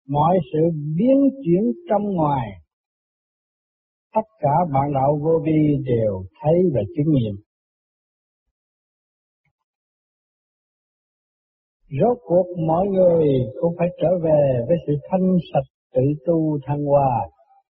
mọi sự biến chuyển trong ngoài, tất cả bạn đạo vô vi đều thấy và chứng nghiệm. Rốt cuộc mọi người cũng phải trở về với sự thanh sạch tự tu thăng hoa.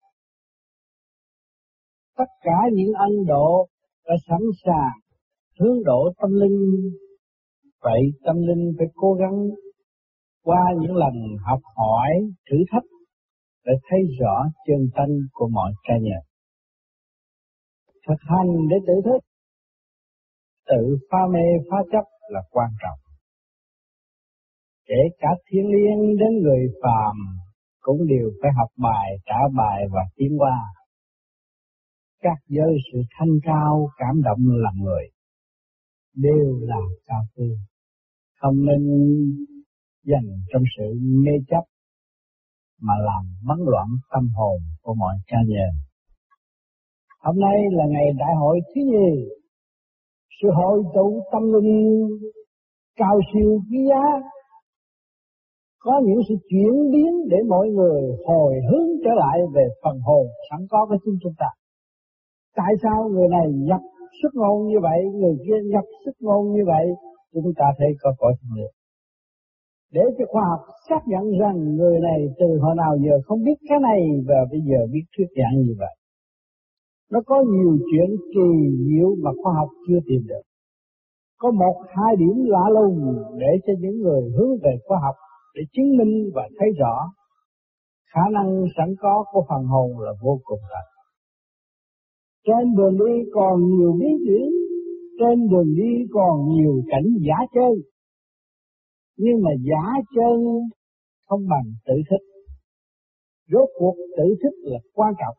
Tất cả những ân độ đã sẵn sàng hướng độ tâm linh. Vậy tâm linh phải cố gắng qua những lần học hỏi, thử thách để thấy rõ chân tánh của mọi cá nhân. Thực hành để tự thức, tự phá mê phá chấp là quan trọng. Kể cả thiên liêng đến người phàm cũng đều phải học bài, trả bài và tiến qua. Các giới sự thanh cao, cảm động lòng người đều là cao quý, không nên dành trong sự mê chấp mà làm bấn loạn tâm hồn của mọi cá nhân. Hôm nay là ngày đại hội thứ nhì, sự hội tụ tâm linh cao siêu quý giá, có những sự chuyển biến để mọi người hồi hướng trở lại về phần hồn sẵn có của chúng ta. Tại sao người này nhập xuất ngôn như vậy, người kia nhập xuất ngôn như vậy? Chúng ta thấy có cõi thiên liêng. Để cho khoa học xác nhận rằng người này từ hồi nào giờ không biết cái này và bây giờ biết thuyết giảng như vậy. Nó có nhiều chuyện kỳ diệu mà khoa học chưa tìm được. Có một hai điểm lạ lùng để cho những người hướng về khoa học để chứng minh và thấy rõ khả năng sẵn có của phần hồn là vô cùng thật. Trên đường đi còn nhiều biến chuyển, trên đường đi còn nhiều cảnh giả chơi. Nhưng mà giả chơi không bằng tự thức. Rốt cuộc tự thức là quan trọng.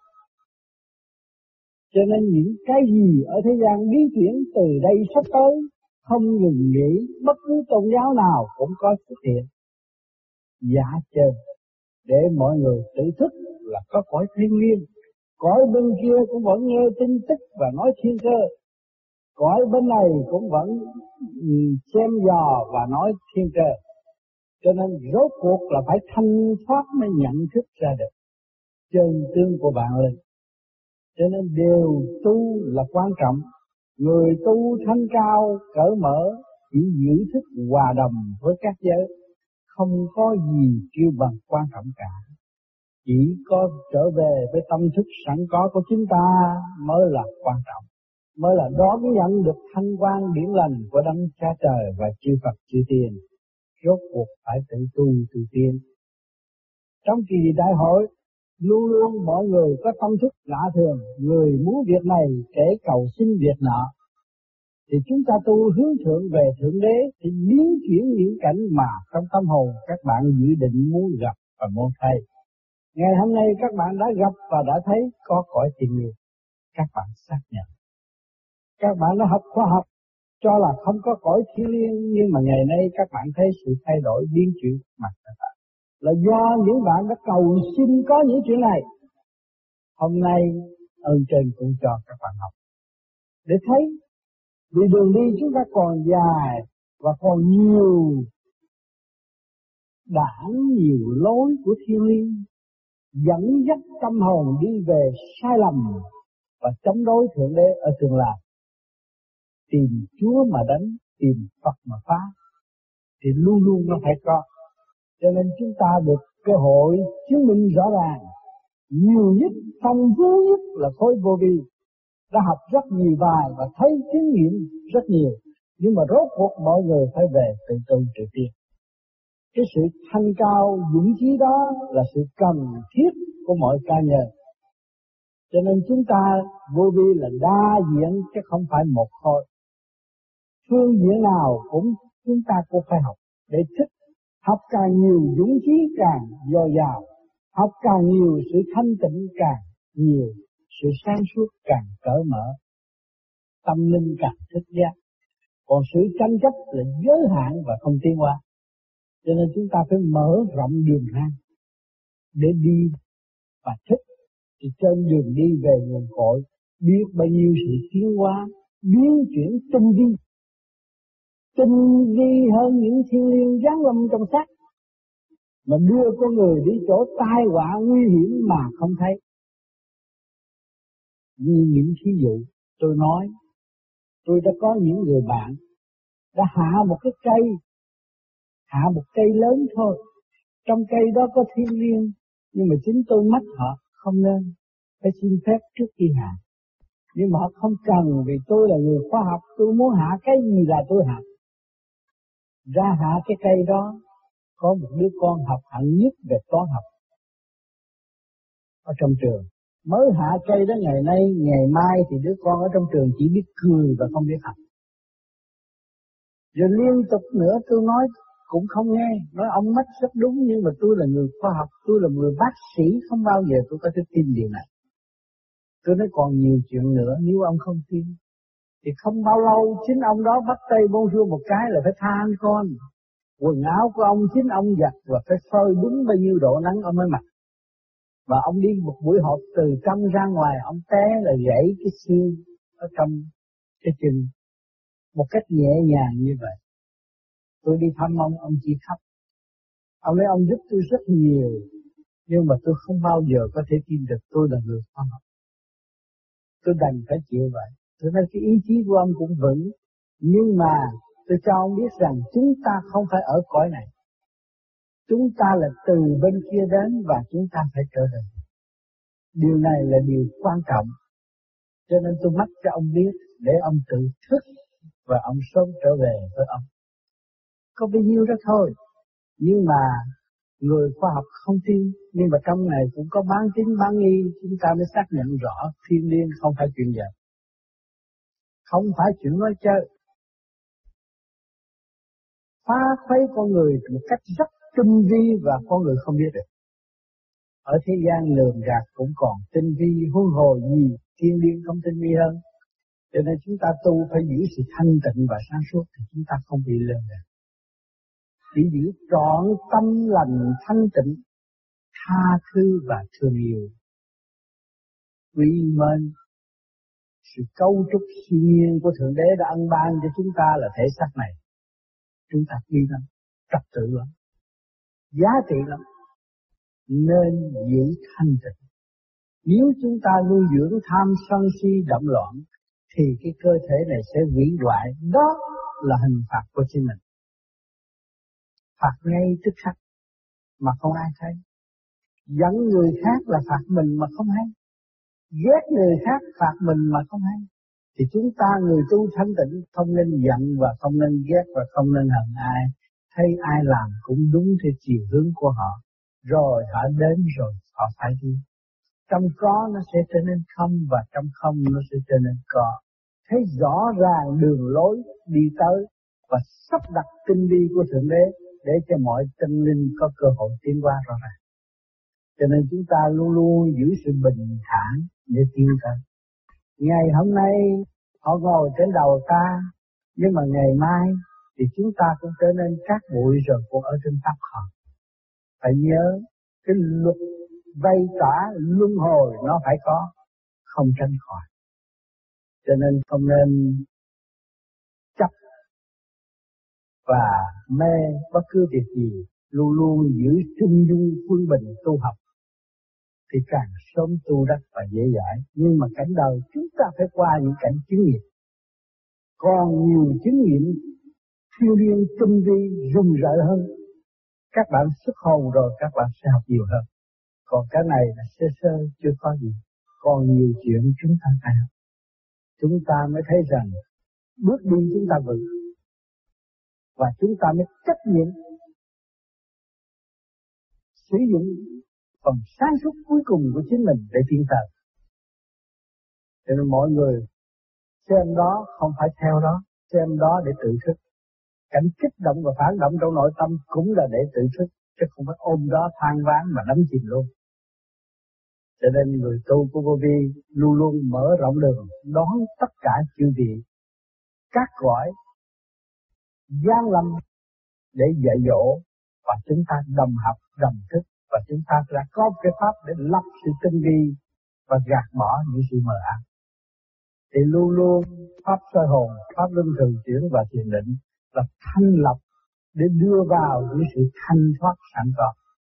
Cho nên những cái gì ở thế gian biến chuyển từ đây sắp tới không ngừng nghỉ, bất cứ tôn giáo nào cũng có xuất hiện. Giả chơi để mọi người tự thức là có cõi thiên liêng. Cõi bên kia cũng vẫn nghe tin tức và nói thiên cơ. Cõi bên này cũng vẫn xem dò và nói thiên cơ. Cho nên rốt cuộc là phải thanh thoát mới nhận thức ra được chân tướng của bạn linh. Cho nên đều tu là quan trọng. Người tu thanh cao, cởi mở, chỉ giữ thức hòa đồng với các giới. Không có gì kêu bằng quan trọng cả. Chỉ có trở về với tâm thức sẵn có của chúng ta mới là quan trọng. Mới là đón nhận được thanh quan điển lành của Đấng Cha Trời và chư Phật chư Tiên. Rốt cuộc phải tự tu tự tiên. Trong kỳ đại hội, luôn luôn mọi người có tâm thức lạ thường, người muốn việc này kể cầu xin việc nọ. Thì chúng ta tu hướng thượng về Thượng Đế thì biến chuyển những cảnh mà trong tâm hồn các bạn dự định muốn gặp và muốn thấy. Ngày hôm nay các bạn đã gặp và đã thấy có cõi thiên liêng. Các bạn xác nhận. Các bạn đã học khoa học cho là không có cõi thiên liêng, nhưng mà ngày nay các bạn thấy sự thay đổi biến chuyển mặt các bạn. Là do những bạn đã cầu xin có những chuyện này. Hôm nay ơn trên cũng cho các bạn học. Để thấy, vì đường đi chúng ta còn dài và còn nhiều đảng, nhiều lối của thiên liêng dẫn dắt tâm hồn đi về sai lầm và chống đối Thượng Đế ở tương lai. Tìm Chúa mà đánh, tìm Phật mà phá thì luôn luôn nó phải có. Cho nên chúng ta được cơ hội chứng minh rõ ràng. Nhiều nhất, phong phú nhất là khối vô vi. Đã học rất nhiều bài và thấy kinh nghiệm rất nhiều. Nhưng mà rốt cuộc mọi người phải về tự tu tự tiên. Cái sự thanh cao, dũng chí đó là sự cần thiết của mọi cá nhân. Cho nên chúng ta vô vi là đa diện chứ không phải một khối. Phương diện nào chúng ta cũng phải học để thích. Học càng nhiều dũng chí càng dồi dào. Học càng nhiều sự thanh tịnh càng nhiều. Sự sáng suốt càng cởi mở. Tâm linh càng thức giác. Còn sự tranh chấp là giới hạn và không tiến hóa. Cho nên chúng ta phải mở rộng đường hang để đi và thích. Thì trên đường đi về nguồn cội biết bao nhiêu sự tiến hóa, biến chuyển tinh vi. Tinh vi hơn những thiên liêng giáng lâm trong xác. mà đưa con người đi chỗ tai họa nguy hiểm mà không thấy. Như những thí dụ tôi nói, tôi đã có những người bạn đã hạ một cái cây, hạ một cây lớn thôi, trong cây đó có thiên liêng, nhưng mà chính tôi mách họ không nên, phải xin phép trước khi hạ. Nhưng mà họ không cần, vì tôi là người khoa học, tôi muốn hạ cái gì là tôi hạ. Ra hạ cái cây đó, có một đứa con học hạng nhất về toán học ở trong trường. Mới hạ cây đó ngày nay, ngày mai thì đứa con ở trong trường chỉ biết cười và không biết học. Rồi liên tục nữa tôi nói cũng không nghe, nói ông mách rất đúng, nhưng mà tôi là người khoa học, tôi là người bác sĩ, không bao giờ tôi có thể tin điều này. Tôi nói còn nhiều chuyện nữa, nếu ông không tin thì không bao lâu chính ông đó bắt tay bonjour một cái là phải tha anh con. Quần áo của ông chính ông giặt và phải phơi đúng bao nhiêu độ nắng ông mới mặc. Và ông đi một buổi họp từ trong ra ngoài, ông té là gãy cái xương ở trong cái chân một cách nhẹ nhàng như vậy. Tôi đi thăm ông chỉ khóc. Ông nói ông giúp tôi rất nhiều, nhưng mà tôi không bao giờ có thể tin được tôi là người khoa học. Tôi đành phải chịu vậy. Tôi nói cái ý chí của ông cũng vững, nhưng mà tôi cho ông biết rằng chúng ta không phải ở cõi này. Chúng ta là từ bên kia đến và chúng ta phải trở về. Điều này là điều quan trọng. Cho nên tôi mách cho ông biết để ông tự thức và ông sớm trở về với ông. Có bấy nhiêu đó thôi. Nhưng mà người khoa học không tin, nhưng mà trong này cũng có bán tín bán nghi, chúng ta mới xác nhận rõ thiên liêng không phải chuyện giỡn, không phải chuyện nói chơi. Phá khuấy con người một cách rất tinh vi và con người không biết được. Ở thế gian lường gạt cũng còn tinh vi, huống hồ gì thiên liêng không tinh vi hơn. Cho nên chúng ta tu phải giữ sự thanh tịnh và sáng suốt thì chúng ta không bị lường gạt. Chỉ giữ trọn tâm lành thanh tịnh, tha thứ và thương yêu. Quy mến sự cấu trúc siêu nhiên của Thượng Đế đã ân ban cho chúng ta là thể xác này. Chúng ta quý lắm, trật tự lắm, giá trị lắm, nên giữ thanh tịnh. Nếu chúng ta nuôi dưỡng tham sân si động loạn thì cái cơ thể này sẽ hủy hoại. Đó là hình phạt của chính mình. Phạt ngay tức khắc mà không ai thấy. Giận người khác là phạt mình mà không hay. Ghét người khác phạt mình mà không hay. Thì chúng ta người tu thanh tịnh không nên giận và không nên ghét và không nên hận ai. Thấy ai làm cũng đúng theo chiều hướng của họ. Rồi họ đến rồi họ phải đi. Trong có nó sẽ trở nên không và trong không nó sẽ trở nên có. Thấy rõ ràng đường lối đi tới và sắp đặt tinh vi của Thượng Đế để cho mọi tinh linh có cơ hội tiến qua rõ ràng. Cho nên chúng ta luôn luôn giữ sự bình thản để tiến tới. Ngày hôm nay họ ngồi trên đầu ta, nhưng mà ngày mai thì chúng ta cũng trở nên cát bụi rồi cũng ở trên tóc họ. Phải nhớ cái luật vây tỏa luân hồi nó phải có, không tránh khỏi. Cho nên không nên chấp và mê bất cứ việc gì, luôn luôn giữ trung dung quân bình tu học thì càng sớm tu đắc và dễ dãi. Nhưng mà cảnh đời chúng ta phải qua những cảnh chứng nghiệm, còn nhiều chứng nghiệm thiêu liêng tinh vi rùng rợn hơn. Các bạn xuất hồn rồi các bạn sẽ học nhiều hơn. Còn cái này là sơ sơ chưa có gì, còn nhiều chuyện chúng ta phải học. Chúng ta mới thấy rằng bước đi chúng ta vững và chúng ta mới trách nhiệm sử dụng phần sáng suốt cuối cùng của chính mình để tiến tới. Cho nên mọi người xem đó không phải theo đó, xem đó để tự thức. Cảnh kích động và phản động trong nội tâm cũng là để tự thức, chứ không phải ôm đó than vãn mà đắm chìm luôn. Cho nên người tu của Vô Vi luôn luôn mở rộng đường đón tất cả chư vị các cõi gian lâm để dạy dỗ, và chúng ta đồng học đồng thức, và chúng ta đã có cái pháp để lập sự tinh vi và gạt bỏ những sự mờ ám. Thì luôn luôn pháp soi hồn, pháp luân thường chuyển và thiền định là thanh lọc để đưa vào những sự thanh thoát sẵn có.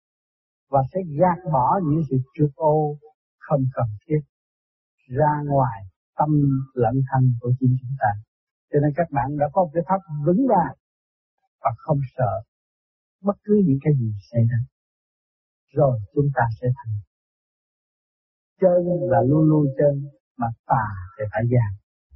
và sẽ gạt bỏ những sự trược ô không cần thiết ra ngoài tâm lẫn thân của chính chúng ta. Cho nên các bạn đã có một cái pháp vững vàng và không sợ bất cứ những cái gì xảy ra. Rồi chúng ta sẽ thành. Chân là luôn luôn chân, mà tà thì phải giàn.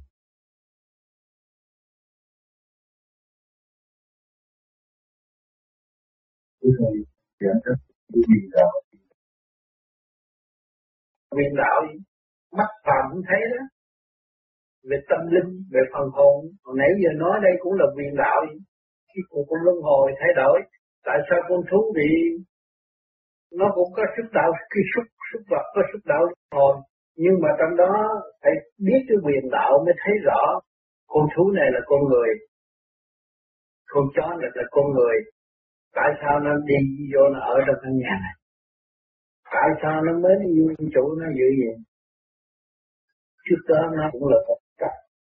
Quyền đạo mắt phàm cũng thấy đó, về tâm linh, về phần hồn. Hồi nãy giờ nói đây cũng là quyền đạo. Khi con luân hồi thay đổi, tại sao con thú vị nó cũng có sức đạo, khi xúc vật có sức đạo luân hồi, nhưng mà trong đó phải biết cái quyền đạo mới thấy rõ con thú này là con người, con chó này là con người. Tại sao nó đi vô nó ở trong căn nhà này? Tại sao nó mới yêu chủ nó dữ vậy? Trước đó nó cũng là một cách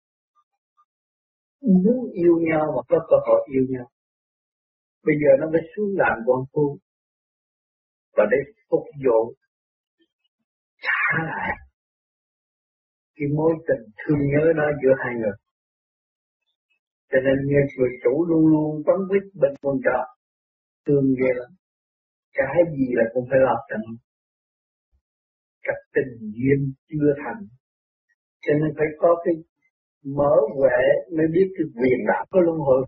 muốn yêu nhau mà có cơ hội yêu nhau. Bây giờ nó mới xuống làm con phu và để phục vụ trả lại cái mối tình thương nhớ đó giữa hai người. Cho nên người chủ luôn luôn quấn quýt bên con trò, thương ghê lắm. Cái gì là cũng phải lo cho nó. Các tình duyên chưa thành, cho nên phải có cái mở huệ mới biết cái quyền đạo có luân hồi.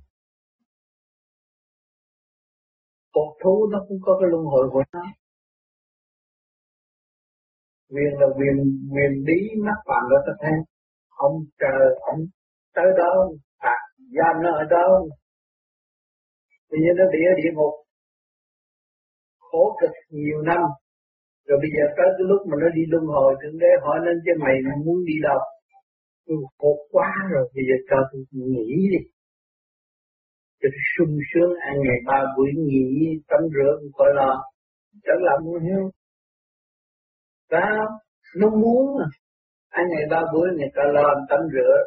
Con thú nó cũng có cái luân hồi của nó. Quyền là quyền bí mắt phạm đó ta thấy. Ông chờ ông tới đó phạt giam nó ở đâu. Bây giờ nó bị ở địa ngục khổ cực nhiều năm. Rồi bây giờ tới cái lúc mà nó đi luân hồi, Thượng Đế hỏi nên chứ mày muốn đi đâu? Tôi khổ quá rồi, bây giờ cho tôi nghỉ đi. Cho tôi sung sướng ăn ngày 3 buổi nghỉ, tắm rửa cũng khỏi lo. Chẳng làm muốn hiếu. Sao? Nó muốn à. Ăn ngày 3 buổi người ta lo tắm rửa.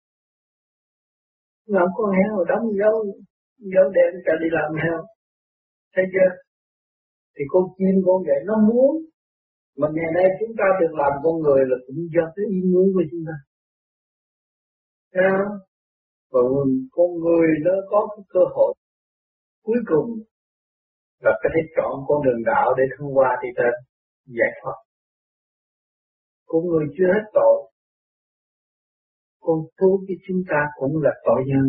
Làm con heo đóng dấu đen cho đi làm heo. Thấy chưa? Thì con chim con vậy nó muốn. Mà ngày nay chúng ta được làm con người là cũng do cái ý muốn của chúng ta. Thấy không? Và con người nó có cái cơ hội cuối cùng là có thể chọn con đường đạo để thông qua thì ta giải thoát. Con người chưa hết tội. Con thú với chúng ta cũng là tội nhân.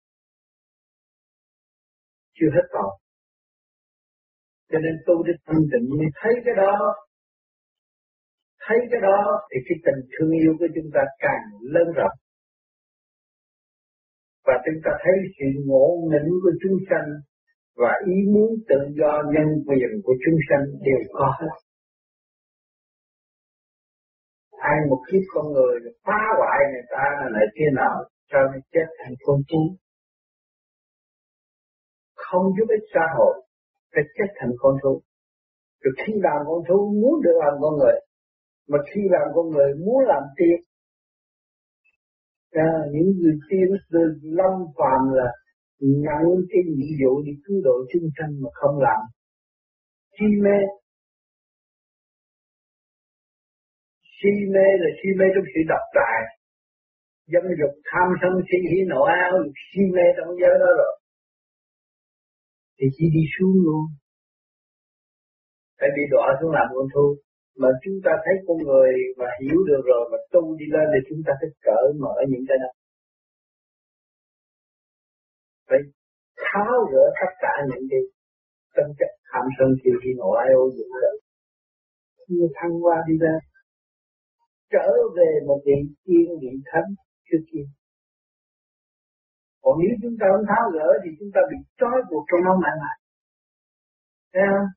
Chưa hết tội. Cho nên tu để thanh tịnh mới thấy cái đó. Thấy cái đó thì cái tình thương yêu của chúng ta càng lớn rộng. Và chúng ta thấy sự ngộ nghĩnh của chúng sanh và ý muốn tự do nhân quyền của chúng sanh đều có hết. Ai một kiếp con người phá hoại người ta là lại thế nào, sao nó chết thành con thú. Không giúp ích xã hội, phải chết thành con thú. Rồi khi làm con thú muốn được làm con người, mà khi làm con người muốn làm tiên. Những người tiên từ lâm phàm là nhận cái nhiệm vụ đi cứu độ chúng sanh mà không làm. Si mê. Si mê là si mê trong sự độc tài. Dâm dục tham sân si hỉ nộ áo, si mê trong giới đó rồi. Thì chỉ đi xuống luôn. Phải bị đọa xuống làm con thú. Mà chúng ta thấy con người mà hiểu được rồi mà tu đi lên thì chúng ta phải cởi mở những cái đó. Phải tháo gỡ tất cả những cái tâm chất tham sân si hỉ nộ áo dụng đó. Khi thăng qua đi ra, trở về một vị tiên vị thánh trước kia. Còn nếu chúng ta không tháo gỡ thì chúng ta bị trói buộc trong nó mãi mãi. Thấy không?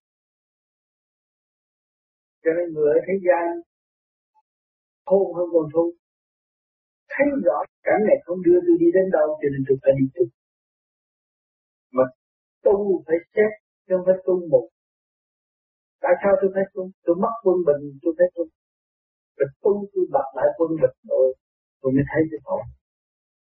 Cho nên người ở thế gian khôn hơn con thú. Thấy rõ cảnh này không đưa tôi đi đến đâu cho nên tôi phải đi tu. Mà tu phải xét, chứ không phải tu một. Tại sao tôi phải tu? Tôi mất quân bình tôi phải tu. Rồi tu tôi lập lại quân bình rồi tôi mới thấy cái tội.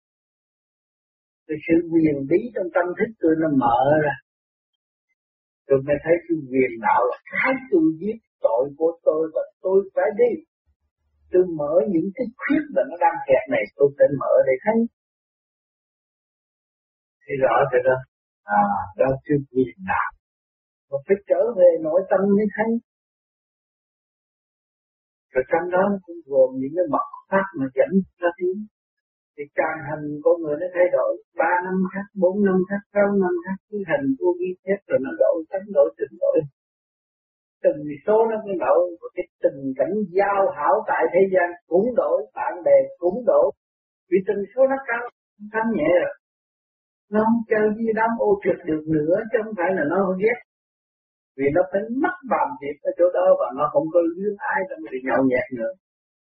Cái sự quyền bí trong tâm thức tôi nó mở ra. Tôi mới thấy cái quyền đạo là cái tôi giết tội của tôi và tôi phải đi. Tôi mở những cái khuyết mà nó đang kẹt này, tôi phải mở để thấy. Thì rõ rồi đó. Đóคือquyền đạo. Mà phải trở về nội tâm mới thấy. Rồi trong đó nó cũng gồm những cái mật pháp mà dẫn ra tiếng. Thì càng hành con người nó thay đổi, 3 năm khác, 4 năm khác, 6 năm khác, cái hành vô vi hết rồi nó đổi, tánh đổi, tình đổi. Từng số nó cũng đổi, cái tình cảnh giao hảo tại thế gian cũng đổi, bạn bè cũng đổi. Vì từng số nó cao, thanh nhẹ rồi. Nó không chơi với đám ô trực được nữa, chứ không phải là nó ghét. Vì nó phải mất bàn việc ở chỗ đó và nó không có luyến ai trong sự nhậu nhẹt nữa.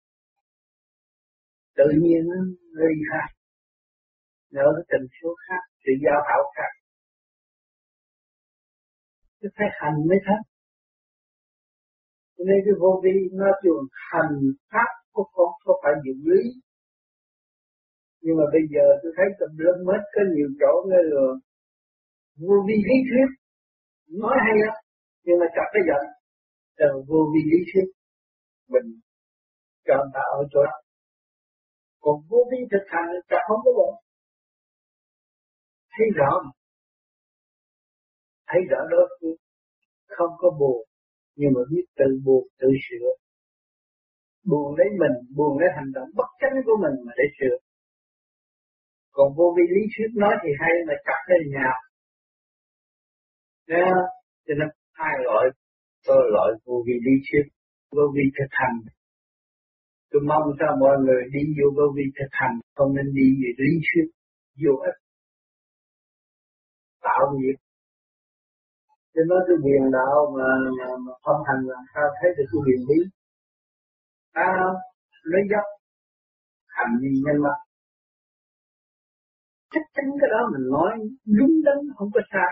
Tự nhiên nó ly khai. Nhớ cái tình số khác, sự giao hảo khác. Chứ phải hành mới thấy. Cho nên cái vô vi nó thường hành pháp có phải dụng lý. Nhưng mà bây giờ tôi thấy tùm lum hết, có nhiều chỗ nghe rồi. Vô vi lý thuyết, nói hay lắm, nhưng mà chặt cái giận. Rồi vô vi lý thuyết, mình cho người ta ở chỗ đó. Còn vô vi thực hành chặt không có bộ. Thấy rõ mà. Thấy rõ đó, không có buồn, nhưng mà biết tự buồn, tự sửa. Buồn lấy mình, buồn lấy hành động bất chánh của mình mà để sửa. Còn vô vi lý thuyết nói thì hay mà chặt lên nhau. Nha, cho nên hai loại, tôi loại vô vi lý thuyết, vô vi thực hành. Tôi mong sao mọi người đi vô vô vi thực hành, không nên đi về lý thuyết, vô ích, tạo nghiệp. Cho nên cái quyền đạo mà không hành là sao thấy được cái quyền lý. Lấy dốc, hành vi nhân mặt. Chắc chắn cái đó mình nói đúng đắn, không có sai.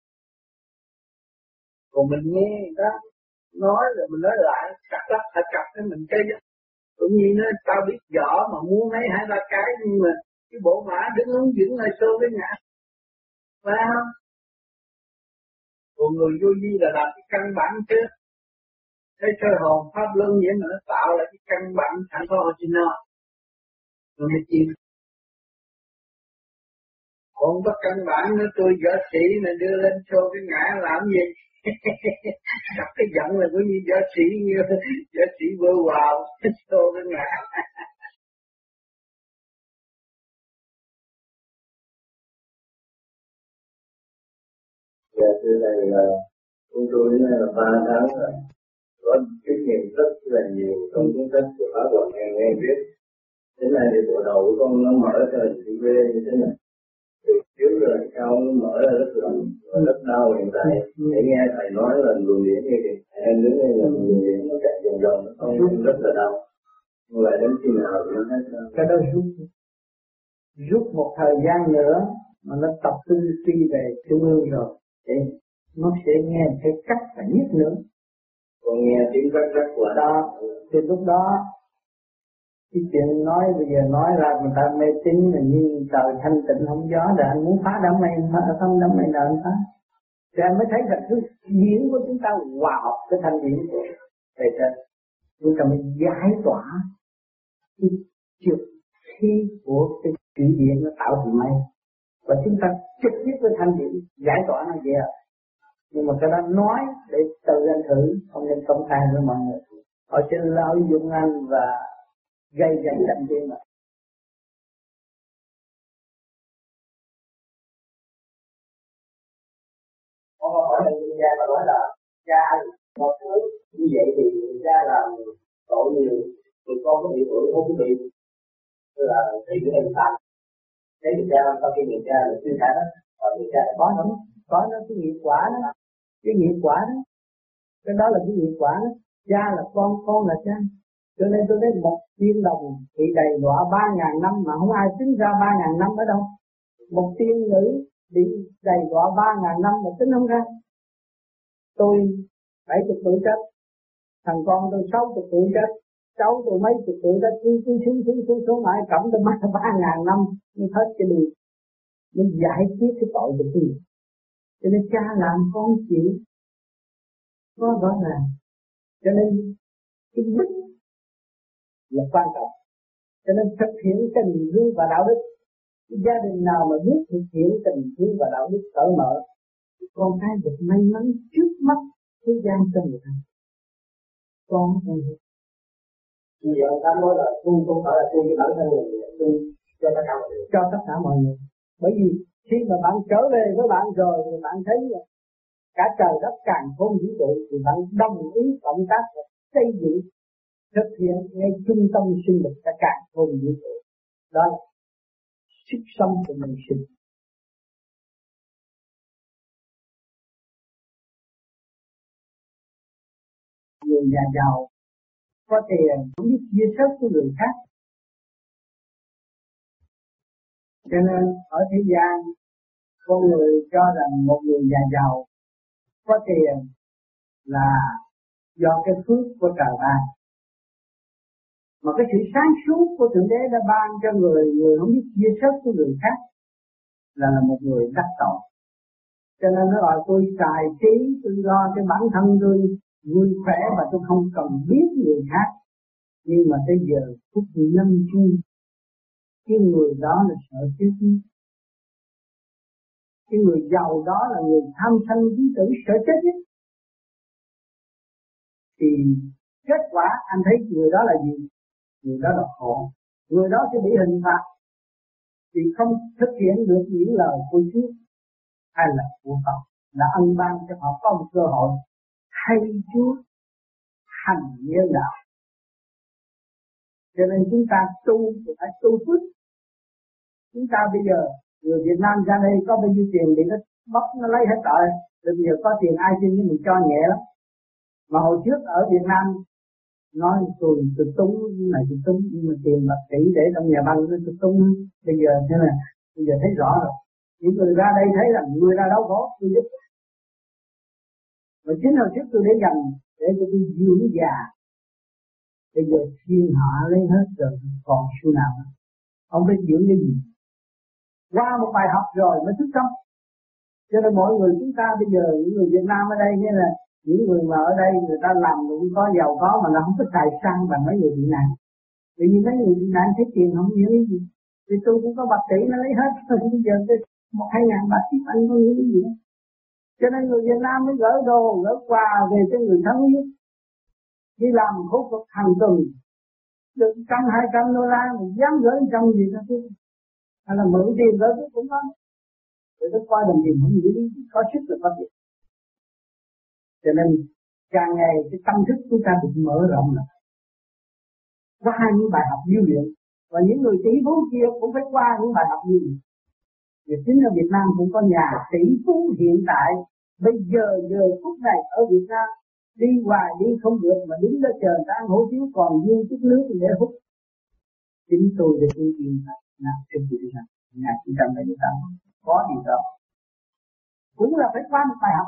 Còn mình nghe người ta nói rồi mình nói lại, cắt lắp phải cắt cái mình chơi đó. Cũng như nói tao biết rõ mà muốn mấy 2-3 cái, nhưng mà cái bộ mã đứng ứng dưỡng hơi xô với ngã. Phải không? Còn người vô vi là làm cái căn bản trước. Thấy sơ hồn pháp luân vậy mà nó tạo lại cái căn bản sẵn có original. Rồi mới chịu. Còn có căn bản nữa tôi võ sĩ mà đưa lên show cái ngã làm gì? Gặp cái giận là cũng như võ sĩ vơ vào show cái ngã. Dạ thưa thầy là chúng tôi đến nay là 3 tháng rồi, có kinh nghiệm rất là nhiều trong cuốn sách của Pháp Hòa nghe viết. Thế này thì bộ đầu của con nó mở ra chữ V như thế này. Từ trước rồi sau nó mở ra rất rộng và rất đau hiện tại. Để nghe thầy nói là luồng điển như vậy, em đứng đây là luồng điển nó chạy vòng vòng, nó không rất là đau. Nhưng mà đến khi nào thì nó hết sao? Cái đó rút một thời gian nữa mà nó tập trung đi về trung ương rồi thì nó sẽ nghe cái cách phải nhất nữa. Con nghe tiếng rắc của đó. Thì lúc đó cái chuyện nói bây giờ nói ra người ta mê tín là như trời thanh tịnh không gió, là anh muốn phá đám mây phá không, đám mây nào anh phá. Thì anh mới thấy rằng cái diễn của chúng ta hòa hợp cái thanh điển của thầy trên, chúng ta mới giải tỏa cái trực khí của cái thủy điện nó tạo thành mây, và chúng ta trực tiếp với thanh điển giải tỏa nó vậy à. Nhưng mà cái đó nói để tự anh thử, không nên công khai với mọi người, họ sẽ lợi dụng anh và gây ra trận chiến mà. Con hỏi là cha mà nói là cha một thứ như vậy thì cha làm tội nhiều, thì con có bị tội không bị, tức là thấy cái hình phạt. Thế thì cha sau khi người cha là suy phạt đó, và người cha có nó cái nghiệp quả đó, cái nghiệp quả đó, cái đó là cái nghiệp quả đó. Cha là con là cha, cho nên tôi thấy một tiên đồng bị đầy đọa 3.000 năm mà không ai tính ra 3.000 năm ở đâu. Một tiên nữ bị đầy đọa 3.000 năm mà tính không ra. Tôi 70 tuổi chết, thằng con tôi 60 tuổi chết, cháu tôi mấy chục tuổi chết, xuống mãi cộng tôi mất 3.000 năm nhưng hết cái đường, nhưng giải quyết cái tội được gì. Cho nên cha làm con chịu, nó rõ ràng. Cho nên cái đức là quan trọng. Cho nên thực hiện tình thương và đạo đức. Gia đình nào mà biết thực hiện tình thương và đạo đức cởi mở, con cái được may mắn trước mắt thế gian cho người ta. Con Vì ông ta nói là tu không phải là tu cho bản thân mình, tu cho tất cả mọi người. Cho tất cả mọi người. Bởi vì khi mà bạn trở về với bạn rồi thì bạn thấy cả trời đất càng không vũ trụ thì bạn đồng ý cộng tác và xây dựng thực hiện ngay trung tâm sinh lực cả càng không vũ trụ. Đó là sức sống của mình sinh. Người nhà giàu có tiền cũng biết chia sớt với người khác. Cho nên ở thế gian con người cho rằng một người nhà giàu có tiền là do cái phước của trời ban. Mà cái sự sáng suốt của Thượng Đế đã ban cho người không biết chia sớt với người khác là một người đắc tội. Cho nên nó gọi tôi xài trí, tôi lo cho bản thân tôi vui khỏe và tôi không cần biết người khác. Nhưng mà tới giờ phút lâm chung, cái người đó là sợ chết. Cái người giàu đó là người tham sân trí tử sợ chết nhất. Thì kết quả anh thấy người đó là gì? Người đó là khổ. Người đó sẽ bị hình phạt vì không thực hiện được những lời của Chúa hay là của Phật đã ân ban cho họ có một cơ hội thay Chúa hành nhân đạo. Cho nên chúng ta tu phải tu phước. Chúng ta bây giờ người Việt Nam ra đây có bao nhiêu tiền thì nó bóc nó lấy hết trời. Bây giờ có tiền ai xin thì mình cho nhẹ lắm. Mà hồi trước ở Việt Nam nói tôi túng này tôi túng, nhưng mà tiền bạc tỷ để trong nhà băng tôi túng. Bây giờ thế là bây giờ thấy rõ rồi. Những người ra đây thấy là người ra đâu có tôi giúp. Và chính hồi trước tôi để dành để cho tôi dưỡng già. Bây giờ thiên hạ lấy hết rồi còn xu nào. Ông biết dưỡng cái gì? Qua một bài học rồi mới thức tâm. Cho nên mọi người chúng ta bây giờ những người Việt Nam ở đây như là những người mà ở đây người ta làm cũng có giàu có mà nó không có xài xăng bằng mấy người bị nạn. Vì mấy người bị nạn thấy tiền không hiểu cái gì. Vì tôi cũng có bạc tỷ nó lấy hết. Bây giờ cái 1-2 ngàn bạc tiếp anh có hiểu cái gì. Cho nên người Việt Nam mới gỡ đồ, gỡ quà về cho người thân yêu. Đi làm khổ cực hàng tuần được 100-200 đô la mình dám gửi trong gì đó chứ. Hay là mượn tiền gửi cũng có. Rồi nó coi đồng tiền không nghĩ có sức là có tiền. Cho nên càng ngày cái tâm thức chúng ta được mở rộng lại. Qua những bài học điêu luyện. Và những người tỷ phú kia cũng phải qua những bài học điêu luyện. Vì chính ở Việt Nam cũng có nhà tỷ phú hiện tại. Bây giờ phút này ở Việt Nam đi hoài đi không được mà đứng đó chờ ta ăn hủ tiếu còn dư chút nước để hút. Chính tôi để tôi tìm là trên thị trường nhà chỉ cần là chúng ta có gì đó cũng là phải qua một bài học.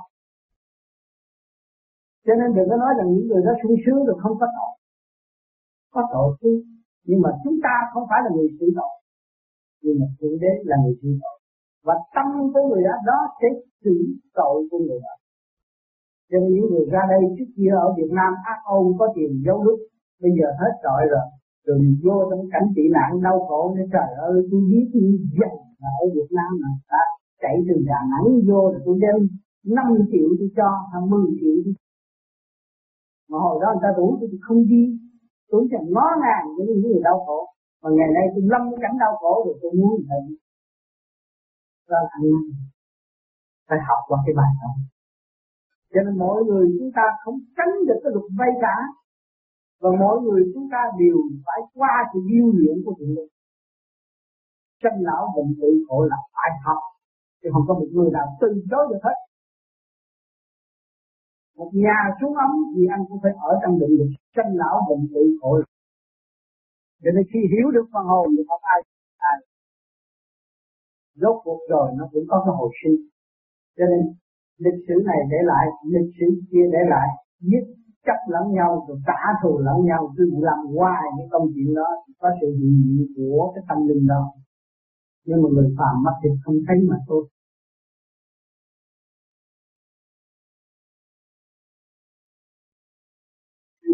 Cho nên đừng có nói rằng những người đó sung sướng rồi không có tội. Có tội chứ, nhưng mà chúng ta không phải là người xử tội, nhưng mà Thượng Đế là người xử tội. Và tâm của người đó sẽ xử tội của người đó. Cho nên những người ra đây trước kia ở Việt Nam ác ôn có tiền giấu lúc, bây giờ hết tội rồi. Rồi vô trong cảnh tị nạn đau khổ nên trời ơi tôi giết như vậy mà ở Việt Nam mà ta chạy từ Đà Nẵng vô rồi tôi đem 5 triệu tôi cho, 10 triệu tôi. Mà hồi đó người ta rủ tôi không đi, tôi chẳng ngó ngàng với những người đau khổ. Mà ngày nay tôi lâm cái cảnh đau khổ rồi tôi muốn thầy. Đó là anh phải học qua cái bài đó. Cho nên mỗi người chúng ta không tránh được cái luật vay cả. Và mỗi người chúng ta đều phải qua sự điêu luyện của Thượng Đế. Sanh lão bệnh tử khổ là phải học. Chứ không có một người nào từ chối được hết. Một nhà xuống ấm thì anh cũng phải ở trong định lực sanh lão bệnh tử khổ. Cho nên khi hiểu được phần hồn thì không ai rốt cuộc rồi nó cũng có cái hồi sinh. Cho nên lịch sử này để lại, lịch sử kia để lại, giết chấp lẫn nhau rồi trả thù lẫn nhau, cứ làm hoài những công chuyện đó có sự hiện diện của cái tâm linh đó. Nhưng mà người phàm mắt thịt không thấy mà thôi.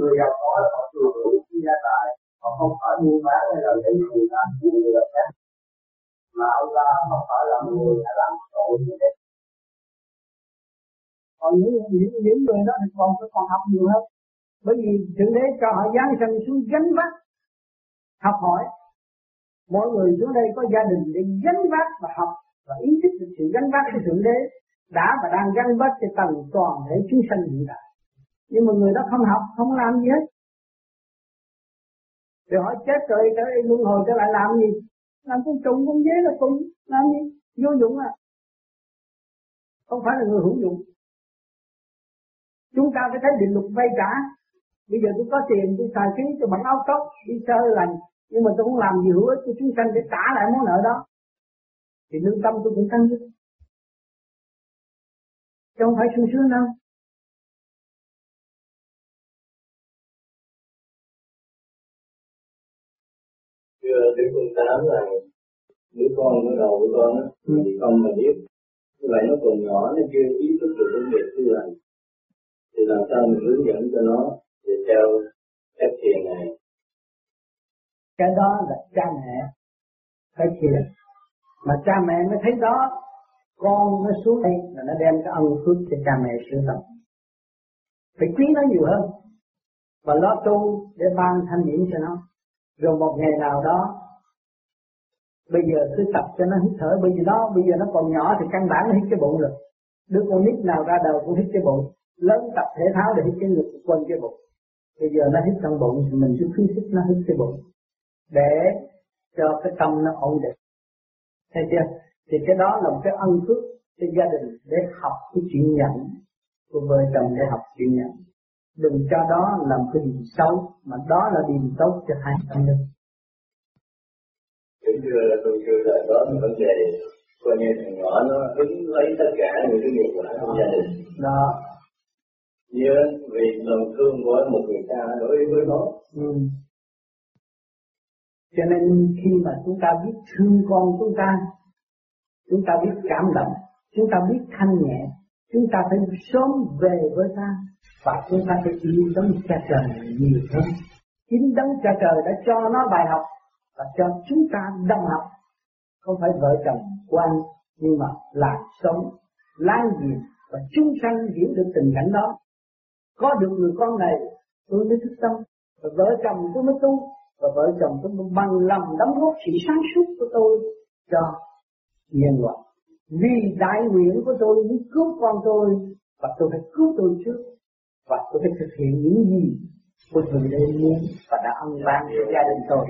người giàu có là họ thừa hưởng khi gia tài, họ không phải mua bán hay là lấy tiền làm gì người là khác, mà ông ta không phải làm người hay làm tội như thế. Còn những người đó thì còn học nhiều hơn, bởi vì Thượng Đế cho họ giáng sanh xuống gánh vác học hỏi. Mỗi người xuống đây có gia đình để gánh vác và học và ý thức được sự gánh vác của Thượng Đế đã và đang gánh vác cho tầng toàn thể chúng sanh hiện tại. Nhưng mà người đó không học, không làm gì hết. Rồi họ chết rồi trở lại luân hồi trở lại làm gì? Làm con trùng con dế là cùng, làm gì? Vô dụng à. Không phải là người hữu dụng. Chúng ta phải thấy định luật vay trả. Bây giờ tôi có tiền, tôi xài phí cho bằng áo tốt, đi sơ lành, nhưng mà tôi không làm gì hữu ích cho chúng sanh để trả lại món nợ đó. Thì lương tâm tôi cũng tăng lên. Chứ không phải sung sướng đâu. Thưa Đức Con Tám là đứa con của đầu của con á, thì con mà biết, như vậy nó còn nhỏ, nó chưa ý thức được vấn đề tu hành, thì làm sao mình hướng dẫn cho nó để theo cách thiền này? Cái đó là cha mẹ phải thiền, mà cha mẹ mới thấy đó, con nó xuống đây là nó đem cái ân phước cho cha mẹ sử dụng. Phải quý nó nhiều hơn và lo tu để ban thanh điển cho nó. Rồi một ngày nào đó, bây giờ cứ tập cho nó hít thở, bây giờ nó còn nhỏ thì căn bản nó hít cái bụng rồi. Đứa con nít nào ra đời cũng hít cái bụng, lớn tập thể thao để hít cái ngực quên cái bụng. Bây giờ nó hít trong bụng thì mình cứ khuyến khích nó hít cái bụng để cho cái tâm nó ổn định. Thấy chưa? Thì cái đó là một cái ân phước cho gia đình để học cái chuyện nhẫn của vợ chồng, để học chuyện nhẫn. Đừng cho đó làm cái gì xấu, mà đó là điều tốt cho hai tâm linh. Kính thưa tôi là đó là vấn đề coi như thằng nhỏ nó hứng lấy tất cả những cái nghiệp quả trong gia đình. Đó. Nhớ vì lòng thương của một người cha đối với nó. Cho nên khi mà chúng ta biết thương con chúng ta biết cảm động, chúng ta biết thanh nhẹ, chúng ta phải sớm về với ta và chúng ta phải yêu đấng cha trời nhiều hơn. Chính đấng cha trời đã cho nó bài học và cho chúng ta đồng học, không phải vợ chồng quan, nhưng mà là sống láng giềng và chúng sanh hiểu được tình cảnh đó. Có được người con này tôi mới thức tâm, và vợ chồng tôi mới tu, và vợ chồng tôi mới bằng lòng đóng góp sự sáng suốt của tôi cho nhân loại. Vì đại nguyện của tôi muốn cứu con tôi, và tôi phải cứu tôi trước, và tôi phải thực hiện những gì của Thượng Đế muốn và đã ân ban cho gia đình tôi.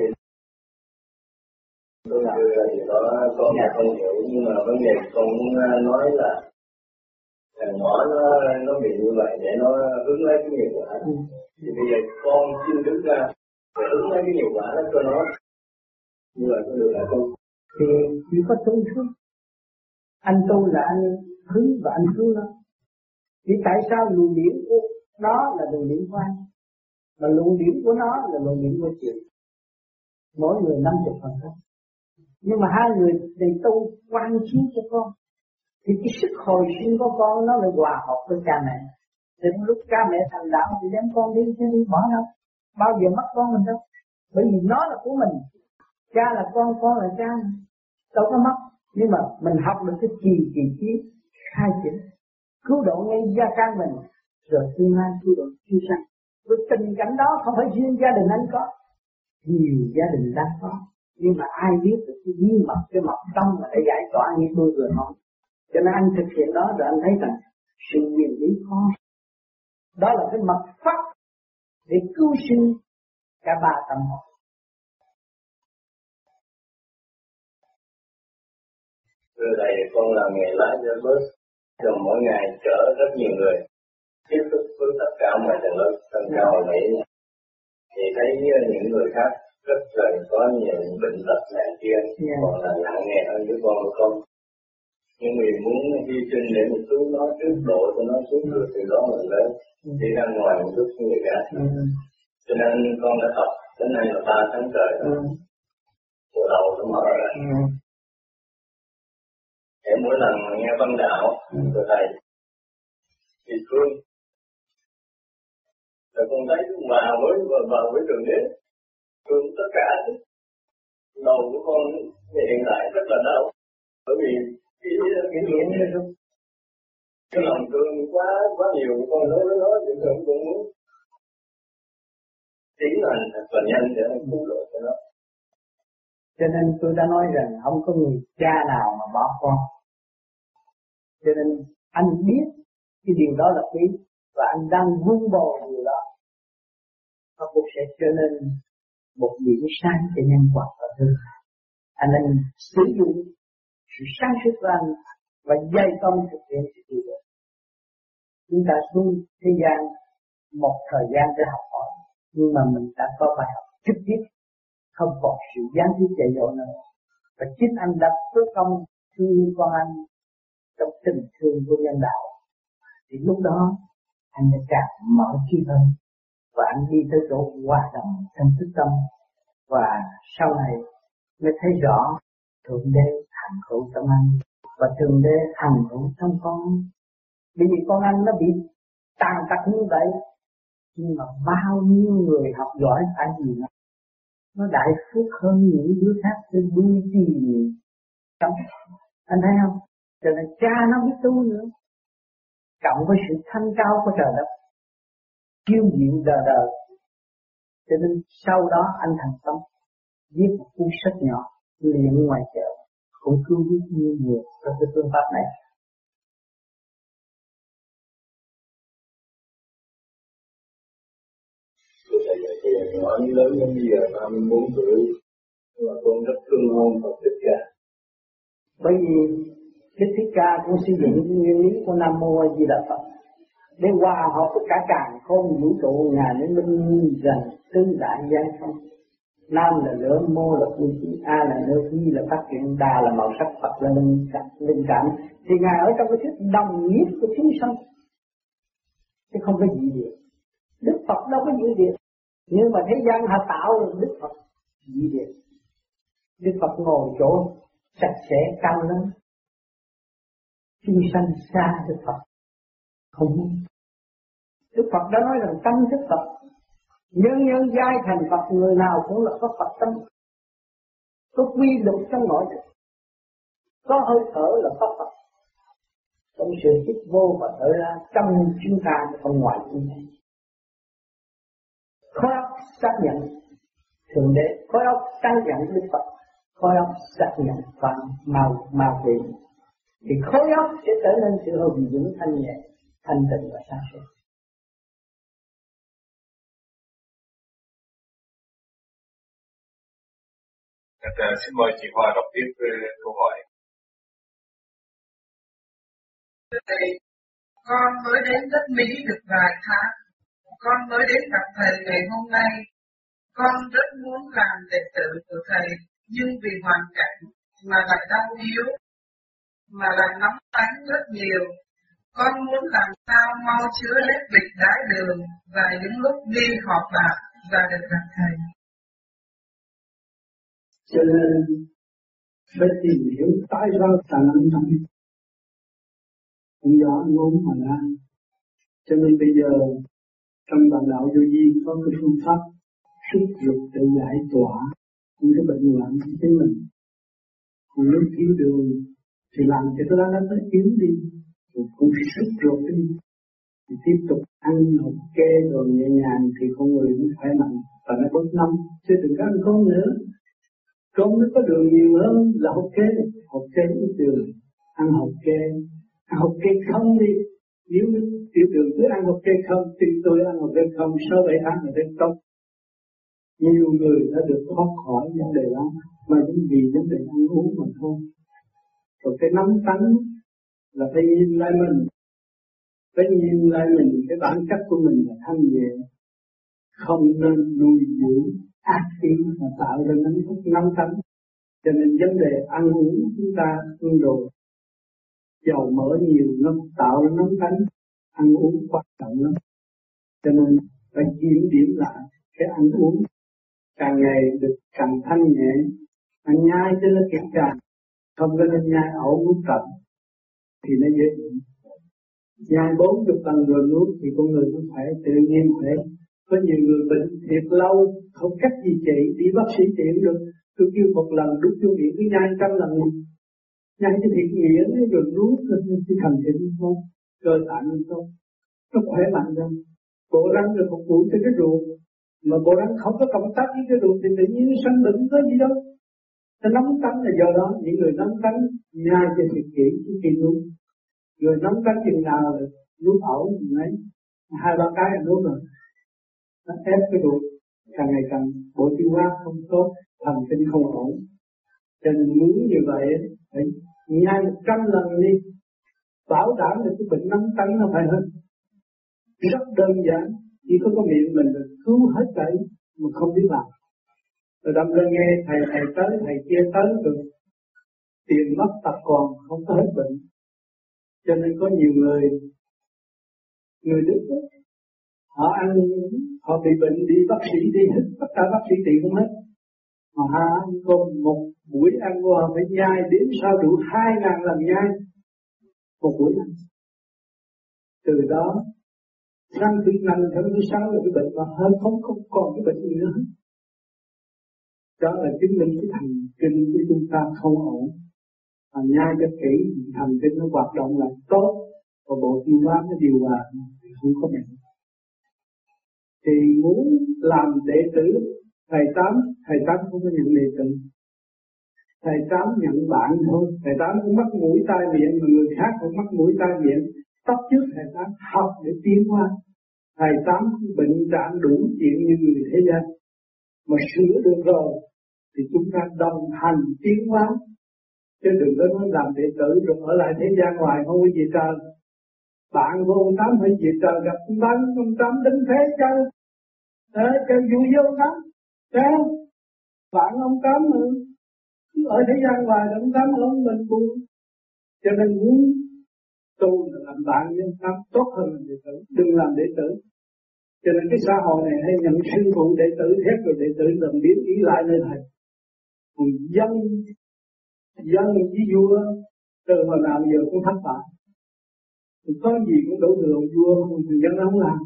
Tôi là điều đó con không hiểu, nhưng mà vấn đề con muốn nói là thằng nhỏ nó bị như vậy để nó hướng lấy cái nghiệp quả. Thì bây giờ con xin đứng ra để hướng lấy cái nghiệp quả đó cho nó, như vậy có được hay không? Thì chỉ có tu thôi. Anh tu là anh hướng và anh cứu nó. Thì tại sao luồng điển của nó là luồng điển của anh, mà luồng điển của nó là luồng điển của chị? Mỗi người 50%. Nhưng mà hai người thì tu quan chiếu cho con, thì cái sức hồi sinh của con nó lại hòa hợp với cha mẹ. Thì lúc cha mẹ thành đạo thì đem con đi chứ đi bỏ đâu, bao giờ mất con mình đâu. Bởi vì nó là của mình, cha là con là cha, đâu có mất. Nhưng mà mình học được cái trì trí khai triển, cứu độ ngay gia can mình, rồi tương lai cứu độ chúng sanh. Với tình cảnh đó không phải riêng gia đình anh có, nhiều gia đình đang có, nhưng mà ai biết được cái bí mật, cái mật tông mà để giải tỏa như tôi vừa nói. Cho nên anh thực hiện đó rồi anh thấy rằng sự quyền lý khó. Đó là cái mật pháp để cứu sinh cả ba tâm hồn. Từ đây con làm nghề lái cho bus, rồi mỗi ngày chở rất nhiều người, tiếp xúc với tất cả mọi tầng lớp, tầng cao ở Mỹ, thì thấy những người khác rất là có nhiều bệnh tật này kia, còn là nặng nề hơn đứa con của con. Nhưng vì muốn hy sinh để một chút nó trước độ cho nó xuống được từ đó mình lớn, đi ra ngoài một chút như vậy cả. Cho nên con đã tập đến nay là 3 tháng trời rồi, bộ đầu nó mở ra. Để mỗi lần nghe văn đạo của thầy thì thương, Rồi con thấy hòa với Thượng Đế, thương tất cả. Đầu của con hiện tại rất là đau, bởi vì cái lòng thương quá nhiều, con nói với nó thì con cũng muốn tiến hành thật là nhanh để cứu độ cho nó. Cho nên tôi đã nói rằng không có người cha nào mà bỏ con. Cho nên anh biết cái điều đó là quý, và anh đang vun bồi điều đó, nó cũng sẽ trở nên một điểm sáng cho nhân quả và thương. Anh đang sử dụng sự sáng suốt của anh và dày công thực hiện sự điều đó. Chúng ta xuống thế gian một thời gian để học hỏi, nhưng mà mình đã có bài học trực tiếp, không còn sự gián tiếp dạy dỗ nữa. Và chính anh đã cố công thương con anh trong tình thương của nhân đạo, thì lúc đó anh sẽ càng mở trí hơn, và anh đi tới chỗ hòa đồng trong thức tâm, và sau này mới thấy rõ Thượng Đế hành hữu trong anh và Thượng Đế hành hữu trong con. Bởi vì con anh nó bị tàn tật như vậy, nhưng mà bao nhiêu người học giỏi phải gì nó đại phước hơn những đứa khác trên đuôi gì sống. Anh thấy không? Cho nên cha nó biết tu nữa, cộng với sự thanh cao của trời đất, chiêu diệu đời đời. Cho nên sau đó anh thành tâm viết một cuốn sách nhỏ liền ngoài chợ, cũng cứu biết nhiều người trong cái phương pháp này. Thầy nói lớn đến bây giờ 34 tuổi, nhưng mà con rất thương ông Phật Thích Ca. Bởi vì Đức Thích Ca cũng sử dụng nguyên lý của Nam Mô A Di Đà Phật để hòa hợp tất cả càn khôn vũ trụ, ngài mới minh rằng tứ đại giai không. Nam là lửa, Mô là phương khí, A là nước, Di là phát triển, Đà là màu sắc, Phật là linh cảm. Thì ngài ở trong cái thuyết đồng nhất của chúng sanh, chứ không có gì điều. Đức Phật đâu có gì điều, nhưng mà thế gian họ tạo được Đức Phật gì điều. Đức Phật ngồi chỗ sạch sẽ cao lớn, chúng sanh xa Đức Phật không muốn. Đức Phật đã nói rằng tâm thức Phật, nhân nhân giai thành Phật, người nào cũng là có Phật tâm, có quy luật trong nội thức, có hơi thở là có Phật. Trong sự hít vô và thở ra trong chúng ta không ngoài chúng ta. Khối óc xác nhận Thượng Đế, khối óc xác nhận Đức Phật, khối óc xác nhận Phật ma quỷ, thì khối óc sẽ trở nên sự hùng dũng thanh nhẹ, thanh tịnh và sáng suốt. Xin mời chị Hoa đọc tiếp câu hỏi. Thầy, con mới đến đất Mỹ được vài tháng. Con mới đến gặp thầy ngày hôm nay. Con rất muốn làm đệ tử của thầy, nhưng vì hoàn cảnh mà lại đau yếu, mà lại nóng tánh rất nhiều. Con muốn làm sao mau chữa hết bệnh đái đường và những lúc đi họp bạc và được gặp thầy. Cho nên phải tìm hiểu tại sao thành anh tâm. Cũng do anh muốn mà ra. Cho nên bây giờ trong bản đạo vô vi có cái phương pháp xúc ruột để giải tỏa những cái bệnh hoạn của chính mình. Còn nếu thiếu đường thì làm cho cái đó nó yếu đi, rồi cũng xúc ruột đi, thì tiếp tục ăn hộp kê rồi nhẹ nhàng thì con người nó khỏe mạnh và nó bớt nóng, chứ đừng có ăn cơm nữa. Cơm nó có đường nhiều hơn là hộp kê ít đường, ăn hộp kê không đi. Nếu tiểu đường cứ ăn hộp kê không, thì tôi ăn hộp kê không 6-7 tháng là rất tốt. Nhiều người đã được thoát khỏi vấn đề đó, mà chỉ vì vấn đề ăn uống mà thôi. Rồi cái nóng tánh là phải nhìn lại mình, cái bản chất của mình là thanh nhẹ, không nên nuôi dưỡng ác ý mà tạo ra nóng tánh. Cho nên vấn đề ăn uống chúng ta ăn đồ dầu mỡ nhiều nó tạo ra nóng tánh, ăn uống quan trọng lắm. Cho nên phải kiểm điểm lại cái ăn uống, càng ngày được càng thanh nhẹ, ăn nhai cho nó kịp càng, không có nên nhai ẩu nuốt cận thì nó dễ. Nhai 40 lần rồi nuốt thì con người nó phải tự nhiên khỏe, Có nhiều người bệnh thiệt lâu, không cách gì trị, đi bác sĩ trị cũng được. Tôi kêu một lần đút vô miệng cứ nhai 100 lần, nhai cái thiệt nghĩa rồi nuốt cái thành thịnh không, cơ tạng không, nó khỏe mạnh hơn. Bộ răng rồi phục vụ cho cái ruột, mà bộ răng không có cộng tác với cái ruột thì tự nhiên nó sanh bệnh có gì đâu. Nó nóng tánh là do đó, những người nóng tánh nhai cho thiệt kỹ trước khi nuốt. Người nóng tánh chừng nào là nuốt ẩu lấy 2-3 cái là nuốt rồi. Nó ép cái ruột càng ngày càng bộ tiêu hóa không tốt, thần kinh không ổn. Cho nên muốn như vậy phải nhai 100 lần đi, bảo đảm được cái bệnh nóng tánh nó phải hết. Rất đơn giản, chỉ có miệng mình được cứu hết thảy mà không biết làm. Rồi đâm ra nghe thầy tới, thầy kia tới rồi tiền mất tật còn, không có hết bệnh. Cho nên có nhiều người Đức đó, họ ăn, họ bị bệnh đi bác sĩ đi hết, tất cả bác sĩ trị không hết. Mà họ ăn cơm một buổi ăn qua phải nhai đến sao đủ 2.000 lần nhai một buổi ăn. Từ đó sang thứ 5, tháng thứ 6 là cái bệnh mà hơn không còn cái bệnh gì nữa. Đó là chứng minh cái thần kinh của chúng ta không ổn. Mà nhai cho kỹ, thần kinh nó hoạt động lại tốt, và bộ tiêu hóa nó điều hòa, không có bệnh. Thì muốn làm đệ tử thầy Tám không có nhận đệ tử. Thầy Tám nhận bạn thôi, thầy Tám cũng mắc mũi tai miệng, mà người khác cũng mắc mũi tai miệng. Tóc trước thầy Tám học để tiến hóa. Thầy Tám bệnh trạng đủ chuyện như người thế gian, mà sửa được rồi thì chúng ta đồng hành tiến hóa, chứ đừng có nói làm đệ tử rồi ở lại thế gian ngoài không có gì trời. Bạn của ông Tám phải về trời gặp ông Tám đánh thế chơi, chơi vui với ông Tám, thấy không? Bạn ông Tám mà cứ ở thế gian ngoài ông Tám ở mình buồn, cho nên muốn tu là làm bạn với ông Tám tốt hơn là đệ tử, đừng làm đệ tử. Cho nên cái xã hội này hay nhận sư phụ đệ tử hết rồi đệ tử làm biến ý lại nơi thầy. Còn dân với vua từ hồi nào giờ cũng thất bại. Thì có gì cũng đổ thừa ông vua không, thì dân không làm.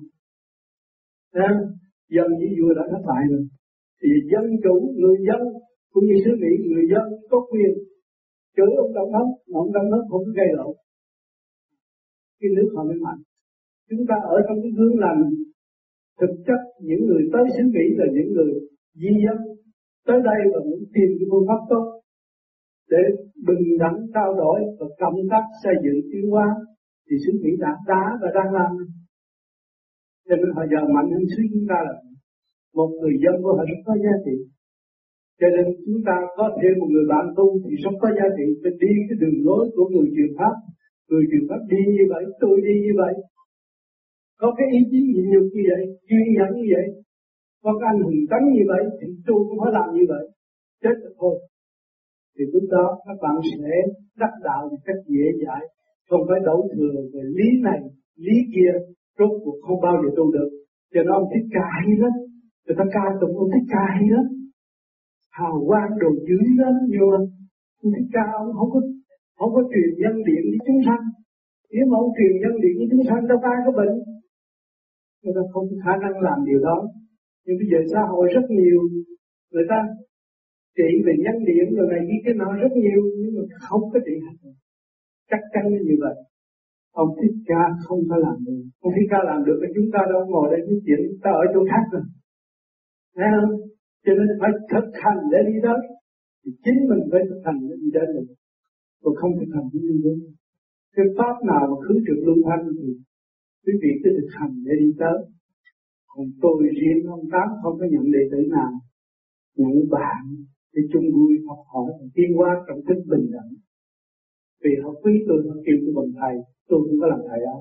Dân với vua đã thất bại rồi. Thì dân chủ, người dân cũng như xứ Mỹ, người dân có quyền chửi ông tổng thống, mà ông tổng thống không có gây lộn. Cái nước họ mới mạnh. Chúng ta ở trong cái hướng lành. Thực chất những người tới xứ Mỹ là những người di dân tới đây và muốn tìm cái phương pháp tốt để bình đẳng trao đổi và cộng tác xây dựng tiến hóa, thì xứ Mỹ đã và đang làm. Cho nên họ giờ mạnh hơn xứ chúng ta là một người dân của họ rất có giá trị. Cho nên chúng ta có thêm một người bạn tu thì rất có giá trị, phải đi cái đường lối của người truyền pháp. Người truyền pháp đi như vậy, tôi đi như vậy. Có cái ý chí nhịn nhục như vậy, kiên nhẫn như vậy, có cái anh hùng tánh như vậy, thì tôi cũng phải làm như vậy. Chết rồi thôi. Thì lúc đó các bạn sẽ đắc đạo một cách dễ dãi, không phải đổ thừa về lý này, lý kia, rốt cuộc không bao giờ tu được. Cho nên ông Thích Ca hay lắm, người ta ca tụng ông Thích Ca hay lắm, hào quang đồ dữ lắm, nhưng mà ông Thích Ca ông không có truyền nhân điện với chúng sanh. Nếu mà ông truyền nhân điện với chúng sanh đâu ai có bệnh. Người ta không có khả năng làm điều đó. Nhưng bây giờ xã hội rất nhiều, người ta trị về nhân điện rồi này cái nọ rất nhiều, nhưng mà không có trị hết. Chắc chắn như vậy. Ông Thích Ca không có làm được. Ông Thích Ca làm được thì chúng ta đâu ngồi đây nói chuyện, ta ở chỗ khác rồi. Thấy không? Cho nên phải thực hành để đi tới. Thì chính mình phải thực hành để đi đến được. Còn không thực hành thì đi đến. Cái pháp nào mà khứ trực luân thanh thì quý vị cứ thực hành để đi tới. Còn tôi riêng ông Tám không có nhận đệ tử nào, nhận bạn để chung vui học hỏi tiến hóa trong thức bình đẳng. Vì họ quý tôi, họ kêu tôi bằng thầy, tôi không có làm thầy ai.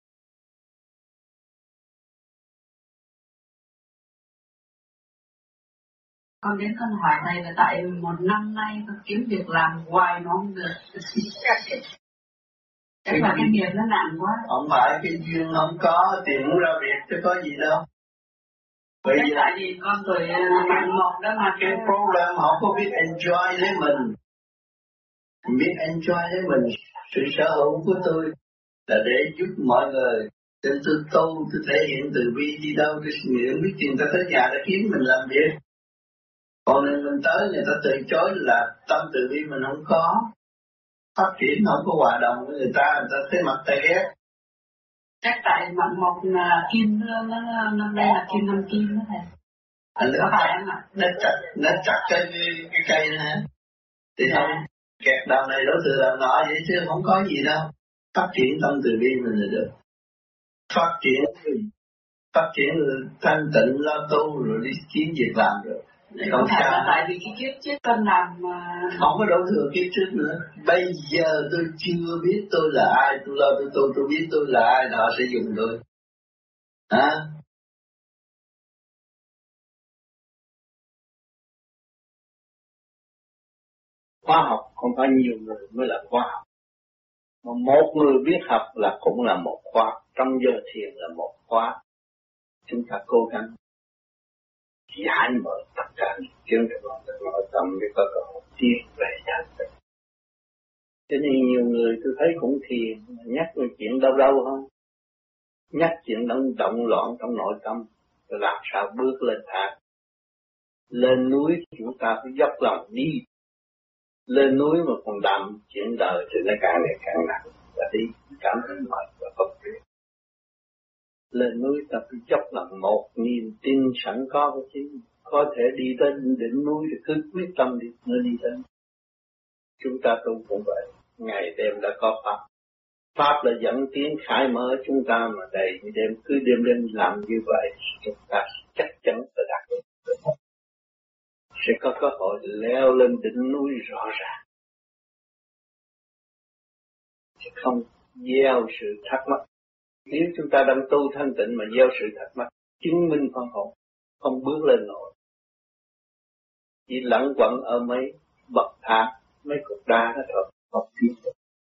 Con đến con hỏi thầy là tại một năm nay con kiếm việc làm hoài nó không được. Chắc là cái nghiệp nó nặng quá. Không phải cái duyên không có, tiền muốn ra việc chứ có gì đâu. Bởi vì tại vì con tuổi nặng một đó mà cái problem họ không biết enjoy lấy mình. Biết enjoy lấy mình. Sự sở hữu của tôi là để giúp mọi người Nên tôi tu, tôi thể hiện từ bi đi đâu, tôi suy nghĩ biết chuyện ta tới nhà đã kiếm mình làm việc. Còn nên mình tới người ta từ chối là tâm từ bi mình không có. Phát triển không có hòa đồng với người ta thấy mặt ta ghét. Chắc tại mặt một kim năm nay là kim năm kim đó thầy. Có phải không ạ? Nó chặt cái cây nữa hả? Thì không kẹt đầu này đổ từ đầu nọ vậy chứ không có gì đâu. Phát triển tâm từ bi mình là được. Phát triển thanh tịnh lo tu rồi đi kiếm việc làm được. Không phải là tại vì cái kiếp trước con làm không có đổ thừa kiếp trước nữa. Bây giờ tôi chưa biết tôi là ai, tôi lo tôi biết tôi là ai, họ sẽ dùng tôi. Khoa học không phải nhiều người mới là khoa học. Mà một người biết học là cũng là một khóa. Trong giờ thiền là một khóa. Chúng ta cố gắng giải mở tất cả những kiến thức nội tâm để có cơ hội tiến về thanh tịnh. Cho nên nhiều người tôi thấy cũng thiền, nhắc về chuyện đâu không? Nhắc chuyện động loạn trong nội tâm, rồi làm sao bước lên thang. Lên núi chúng ta phải dốc lòng đi. Lên núi mà còn đậm chuyện đời thì nó càng ngày càng nặng. Và đi cảm thấy mệt và bất tuyệt. Lên núi ta phải dốc lòng một niềm tin sẵn có của chính. Có thể đi đến đỉnh núi thì cứ quyết tâm đi, nó đi đến. Chúng ta tu cũng vậy. Ngày đêm đã có Pháp. Pháp là dẫn tiến khai mở chúng ta mà đầy đêm cứ đêm làm như vậy. Chúng ta chắc chắn sẽ đạt được. Sẽ có cơ hội leo lên đỉnh núi rõ ràng. Chứ không gieo sự thắc mắc. Nếu chúng ta đang tu thanh tịnh mà gieo sự thắc mắc, chứng minh phân hồn, không bước lên nổi. Chỉ lẫn quẩn ở mấy bậc thang, mấy cục đá đó thôi, không tiến được.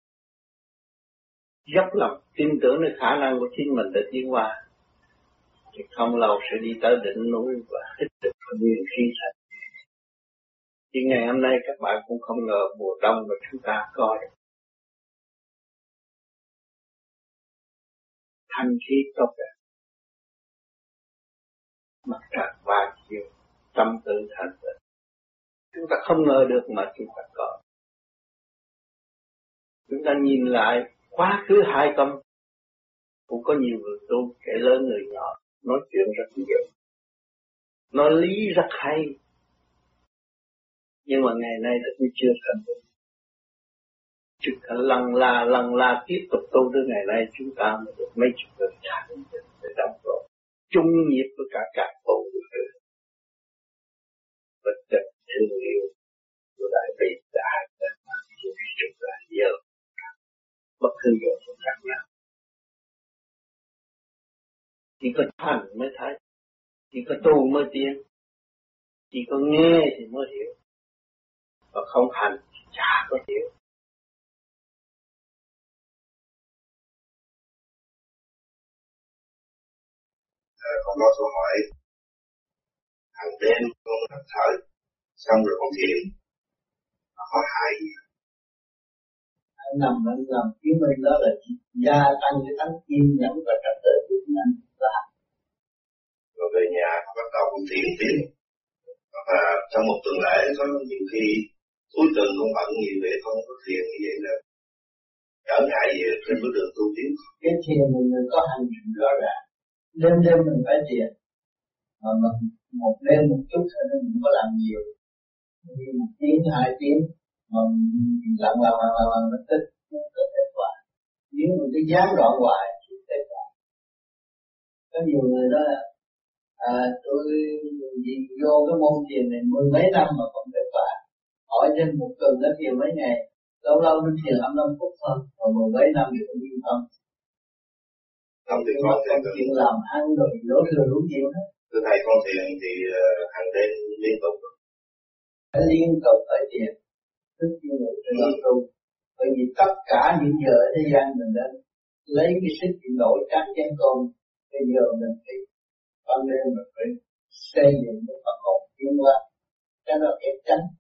Dốc lòng tin tưởng nơi khả năng của chính mình để tiến qua, thì không lâu sẽ đi tới đỉnh núi và hít được nguyên khí thành. Thì ngày hôm nay các bạn cũng không ngờ mùa đông mà chúng ta có được thanh khí tốt đẹp, mặt trời vàng chiều, tâm tư thanh tịnh. Chúng ta không ngờ được mà chúng ta có. Chúng ta nhìn lại quá khứ 2 tâm, cũng có nhiều người tu, kẻ lớn người nhỏ, nói chuyện rất nhiều, nói lý rất hay, nhưng mà ngày nay tôi chưa thành công. Chúng ta lần la tiếp tục tu tới ngày nay chúng ta mới được mấy chục người thành để đóng góp chung nhiệt với cả tu người và tình thương yêu của đại bi đã giúp chúng ta nhiều bất cứ điều gì khác nhau. Chỉ có hành mới thấy, chỉ có tu mới tiến, chỉ có nghe thì mới hiểu, và không hành thì chả có hiểu. Con có câu hỏi, hàng đêm con thở, xong rồi con thiền, nó có hại gì? Anh nằm chứng minh đó là gia tăng cái tánh kiên nhẫn và trật tự của anh ta. Rồi về nhà con bắt đầu con thiền tiếp. Và trong một tuần lễ có những khi cuối tuần con bận nhiều vậy con có thiền như vậy là trở ngại gì trên bước đường tu tiến. Cái thiền mình có hành trình rõ ràng. Đêm mình phải thiền. Mà mình một đêm một chút thôi nên mình có làm nhiều. Như 1 tiếng, 2 tiếng. Mà mình lần nó tích có kết quả. Nếu mình cứ gián đoạn hoài thì kết quả. Có nhiều người đó là tôi vô cái môn thiền này 10 mấy năm mà không kết quả. Hỏi trên một tuần nó thiền mấy ngày. Lâu nó thiền 25 phút thôi. Còn 10 mấy năm thì cũng yên tâm. Không thì con thiền chuyện làm ăn rồi đổ thừa đủ chuyện hết. Thưa thầy, con thiền thì hàng đêm liên tục. Phải liên tục phải thiền. Tức như một trường tu. Bởi vì tất cả những giờ ở thế gian mình đã lấy cái sức nội trắc chân con. Bây giờ mình phải ban đêm mình phải xây dựng một phần hồn tiến qua. Cho nó ép chánh.